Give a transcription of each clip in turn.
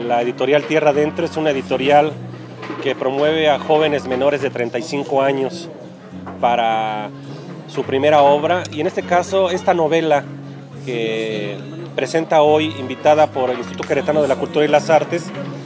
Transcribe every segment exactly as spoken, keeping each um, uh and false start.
La editorial Tierra Adentro es una editorial que promueve a jóvenes menores de treinta y cinco años para su primera obra, y en este caso esta novela que presenta hoy, invitada por el Instituto Queretano de la Cultura y las Artes,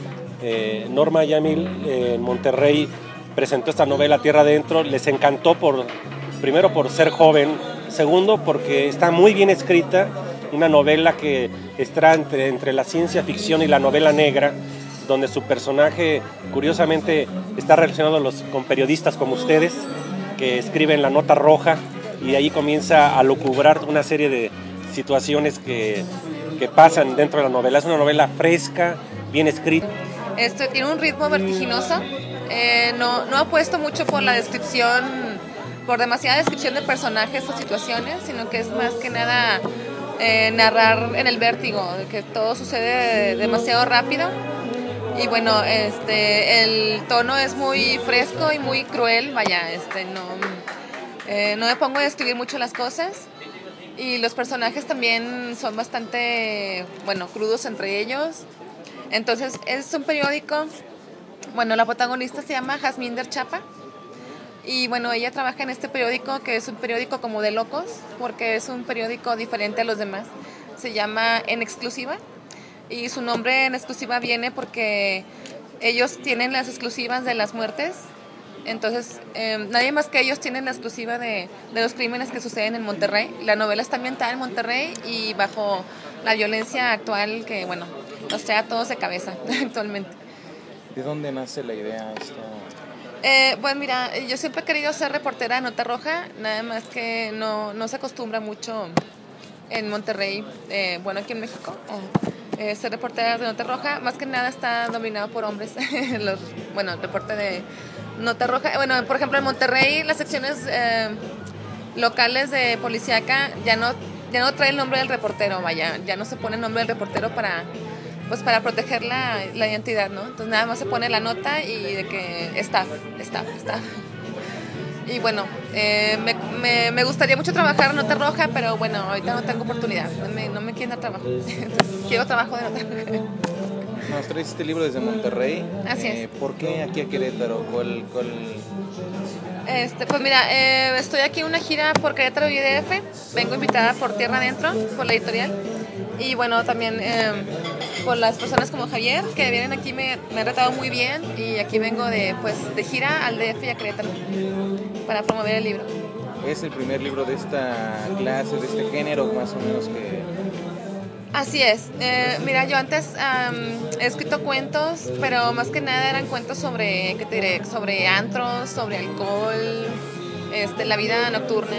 eh, Norma Yamil eh, en Monterrey presentó esta novela Tierra Adentro. Les encantó, por, primero por ser joven, segundo porque está muy bien escrita, una novela que está entre, entre la ciencia ficción y la novela negra, donde su personaje curiosamente está relacionado los, con periodistas como ustedes, que escriben la nota roja, y ahí comienza a lucubrar una serie de situaciones que, que pasan dentro de la novela. Es una novela fresca, bien escrita. Esto tiene un ritmo vertiginoso, eh, no, no apuesto mucho por la descripción, por demasiada descripción de personajes o situaciones, sino que es más que nada eh, narrar en el vértigo, que todo sucede demasiado rápido. Y bueno, este, el tono es muy fresco y muy cruel, vaya, este, no, eh, no me pongo a describir mucho las cosas, y los personajes también son bastante, bueno, crudos entre ellos. Entonces es un periódico, bueno, la protagonista se llama Jasminder Chapa, y bueno, ella trabaja en este periódico, que es un periódico como de locos, porque es un periódico diferente a los demás. Se llama En Exclusiva, y su nombre En Exclusiva viene porque ellos tienen las exclusivas de las muertes. Entonces, eh, nadie más que ellos tienen la exclusiva de, de los crímenes que suceden en Monterrey. La novela está ambientada en Monterrey y bajo la violencia actual que, bueno, nos trae a todos de cabeza actualmente. ¿De dónde nace la idea esta? Eh, pues mira, yo siempre he querido ser reportera de Nota Roja, nada más que no, no se acostumbra mucho en Monterrey, eh, bueno, aquí en México, eh, ser reportera de Nota Roja. Más que nada está dominado por hombres, los, bueno, el reporte de Nota Roja. Bueno, por ejemplo, en Monterrey las secciones eh, locales de policíaca ya no, ya no trae el nombre del reportero, vaya, ya no se pone el nombre del reportero para, pues para proteger la, la identidad, ¿no? Entonces nada más se pone la nota y de que staff, staff, staff. Y bueno, eh, me, me, me gustaría mucho trabajar en Nota Roja, pero bueno, ahorita no tengo oportunidad, no me, no me quieren dar trabajo. Entonces, quiero trabajo de Nota Roja. Nos traes este libro desde Monterrey. Así eh, es. ¿Por qué aquí a Querétaro? ¿Cuál, cuál... Este, pues mira, eh, estoy aquí en una gira por Querétaro y D F. Vengo invitada por Tierra Adentro, por la editorial. Y bueno, también eh, por las personas como Javier, que vienen aquí, me, me han tratado muy bien. Y aquí vengo de, pues, de gira al D F y a Querétaro para promover el libro. ¿Es el primer libro de esta clase, de este género, más o menos que...? Así es. Eh, mira, yo antes um, he escrito cuentos, pero más que nada eran cuentos sobre, ¿qué te diré? Sobre antros, sobre alcohol, este, la vida nocturna.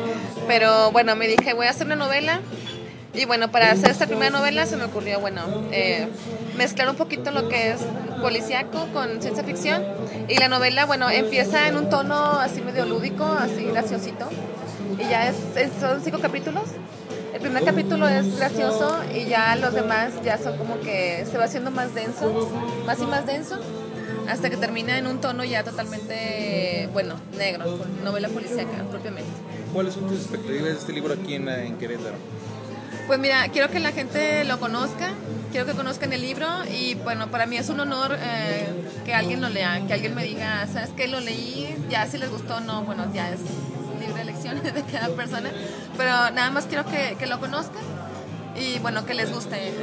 Pero bueno, me dije, voy a hacer una novela. Y bueno, para hacer esta primera novela se me ocurrió, bueno, eh, mezclar un poquito lo que es policíaco con ciencia ficción. Y la novela, bueno, empieza en un tono así medio lúdico, así graciosito. Y ya es, es, son cinco capítulos. El primer capítulo es gracioso y ya los demás ya son como que se va haciendo más denso, más y más denso, hasta que termina en un tono ya totalmente, bueno, negro, novela policíaca propiamente. ¿Cuáles son tus expectativas de este libro aquí en, en Querétaro? Pues mira, quiero que la gente lo conozca, quiero que conozcan el libro, y bueno, para mí es un honor eh, que alguien lo lea, que alguien me diga, ¿sabes qué? Lo leí, ya si les gustó o no, bueno, ya es libre elección de cada persona, pero nada más quiero que, que lo conozcan y bueno, que les guste, eh,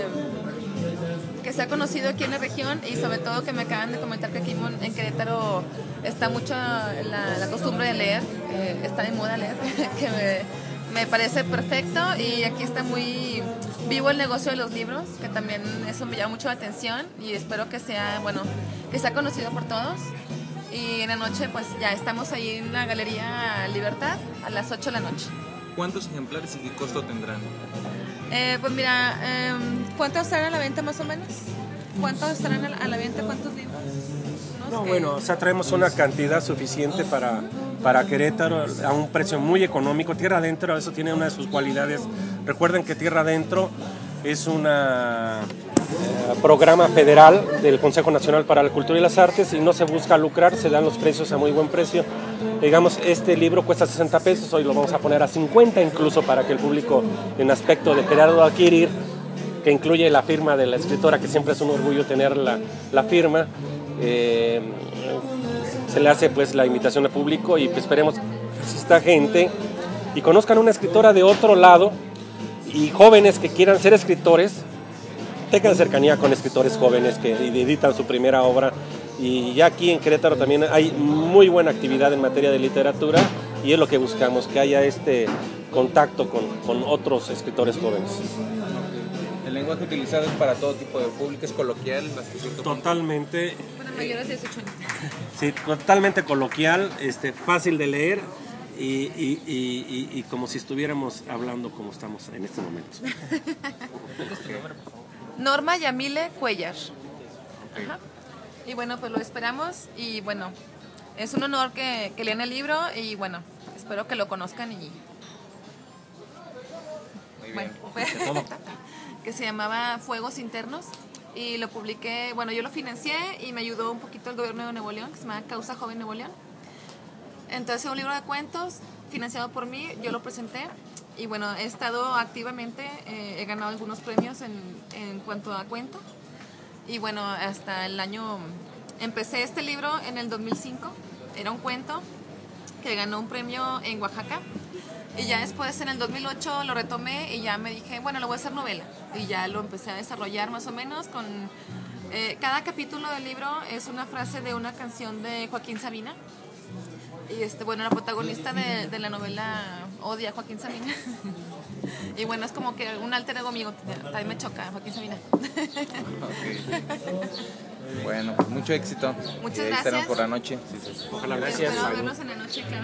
que sea conocido aquí en la región, y sobre todo que me acaban de comentar que aquí en Querétaro está mucho la, la costumbre de leer, eh, está de moda leer, que me, me parece perfecto, y aquí está muy vivo el negocio de los libros, que también eso me llama mucho la atención, y espero que sea, bueno, que sea conocido por todos. Y en la noche pues ya estamos ahí en la Galería Libertad a las ocho de la noche. ¿Cuántos ejemplares y qué costo tendrán? Eh, pues mira, eh, ¿cuántos estarán a la venta más o menos? ¿Cuántos estarán a la, a la venta? ¿Cuántos libros? No, bueno, o sea, traemos una cantidad suficiente para, para Querétaro a un precio muy económico. Tierra Adentro, eso tiene una de sus cualidades. Recuerden que Tierra Adentro es un eh, programa federal del Consejo Nacional para la Cultura y las Artes, y no se busca lucrar, se dan los precios a muy buen precio. Digamos, este libro cuesta sesenta pesos, hoy lo vamos a poner a cincuenta incluso, para que el público, en aspecto de quererlo adquirir, que incluye la firma de la escritora, que siempre es un orgullo tener la, la firma. Eh, se le hace pues la invitación al público y pues, esperemos que exista gente y conozcan una escritora de otro lado, y jóvenes que quieran ser escritores tengan cercanía con escritores jóvenes que editan su primera obra. Y ya aquí en Querétaro también hay muy buena actividad en materia de literatura, y es lo que buscamos, que haya este contacto con, con otros escritores jóvenes. El lenguaje utilizado es para todo tipo de público, es coloquial hasta cierto punto. Totalmente. Para mayores de dieciocho años. Sí, totalmente coloquial, este, fácil de leer y, y, y, y, y como si estuviéramos hablando como estamos en este momento. Norma Yamile Cuellar. Ajá. Y bueno, pues lo esperamos y bueno, es un honor que, que lean el libro y bueno, espero que lo conozcan y... Muy Bueno, bien. pues, que se llamaba Fuegos Internos y lo publiqué, bueno, yo lo financié y me ayudó un poquito el gobierno de Nuevo León, que se llama Causa Joven Nuevo León. Entonces es un libro de cuentos financiado por mí, yo lo presenté y bueno, he estado activamente, eh, he ganado algunos premios en, en cuanto a cuento y bueno, hasta el año, empecé este libro en el dos mil cinco, era un cuento que ganó un premio en Oaxaca. Y ya después en el dos mil ocho lo retomé y ya me dije, bueno, lo voy a hacer novela. Y ya lo empecé a desarrollar más o menos con... Eh, cada capítulo del libro es una frase de una canción de Joaquín Sabina. Y este, bueno, la protagonista de, de la novela odia a Joaquín Sabina. Y bueno, es como que un alter ego mío, también me choca Joaquín Sabina. Okay. Bueno, pues mucho éxito. Muchas y ahí gracias. estarán por la noche. Sí, sí, sí. Ojalá, gracias. Espero verlos en la noche, claro.